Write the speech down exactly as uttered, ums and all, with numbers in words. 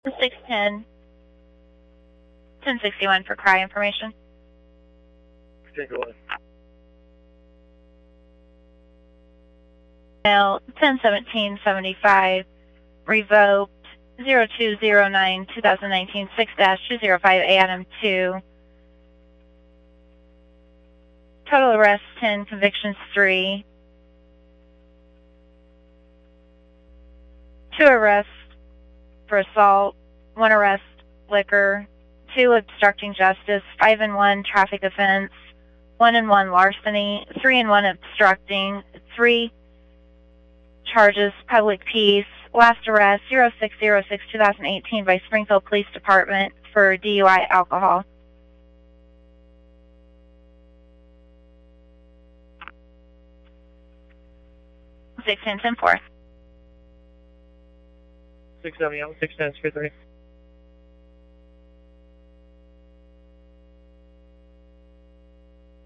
six ten, ten sixty-one for cry information. Particularly. Mail ten seventeen seventy-five, revoked zero two zero nine twenty nineteen six two zero five Adam two. Total arrests ten, convictions three. Two arrests for assault, one arrest liquor, two obstructing justice, five and one traffic offense, one and one larceny, three and one obstructing, three charges public peace. Last arrest zero six zero six twenty eighteen by Springfield Police Department for D U I alcohol. six ten ten four. six seventy, six ten, three thirty.